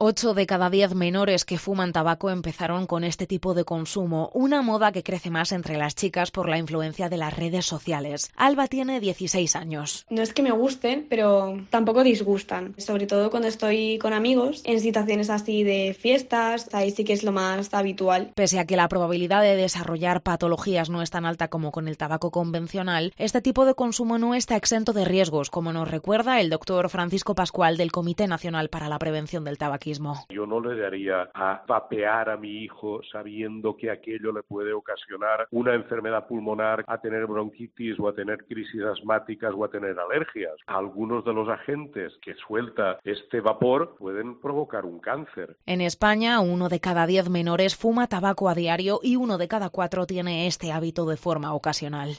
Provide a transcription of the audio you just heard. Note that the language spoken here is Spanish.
8 de cada 10 menores que fuman tabaco empezaron con este tipo de consumo, una moda que crece más entre las chicas por la influencia de las redes sociales. Alba tiene 16 años. No es que me gusten, pero tampoco disgustan, sobre todo cuando estoy con amigos en situaciones así de fiestas, ahí sí que es lo más habitual. Pese a que la probabilidad de desarrollar patologías no es tan alta como con el tabaco convencional, este tipo de consumo no está exento de riesgos, como nos recuerda el doctor Francisco Pascual del Comité Nacional para la Prevención del Tabaquismo. Yo no le daría a vapear a mi hijo sabiendo que aquello le puede ocasionar una enfermedad pulmonar, a tener bronquitis o a tener crisis asmáticas o a tener alergias. Algunos de los agentes que suelta este vapor pueden provocar un cáncer. En España, 1 de cada 10 menores fuma tabaco a diario y 1 de cada 4 tiene este hábito de forma ocasional.